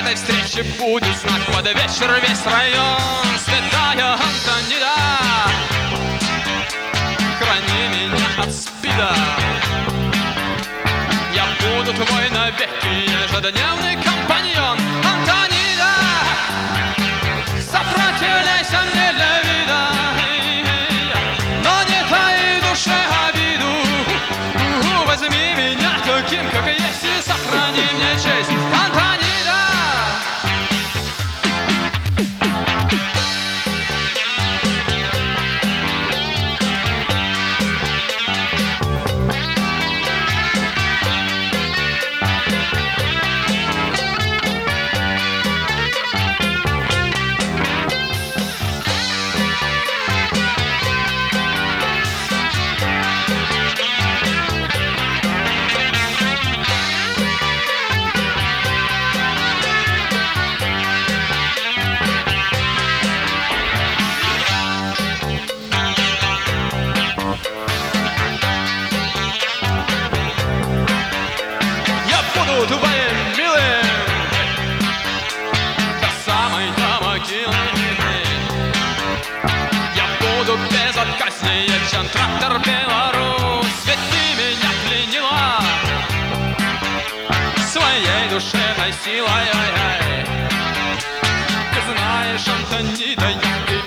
каждой встрече будет знак. Под вечер весь район, святая Антонида, храни меня от СПИДа. Я буду твой навеки ежедневный компаньон. Антонида, сопротивляйся мне для вида, но не твоей душе обиду. Возьми меня таким, как есть, и сохрани мне честь. Антонида. Твоим милым до самой могилы. Я буду безотказнее, чем трактор Беларусь. Ведь ты меня пленила своей душевной силой. Ты знаешь, Антонида, я